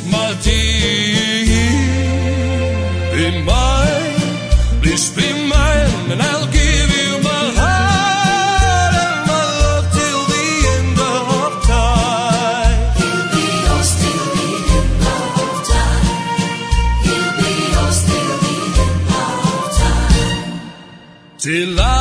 my dear. Be mine, please be mine, and I'll give you my heart and my love till the end of time. He'll be yours till the end of time. He'll be yours till the end of time. Till I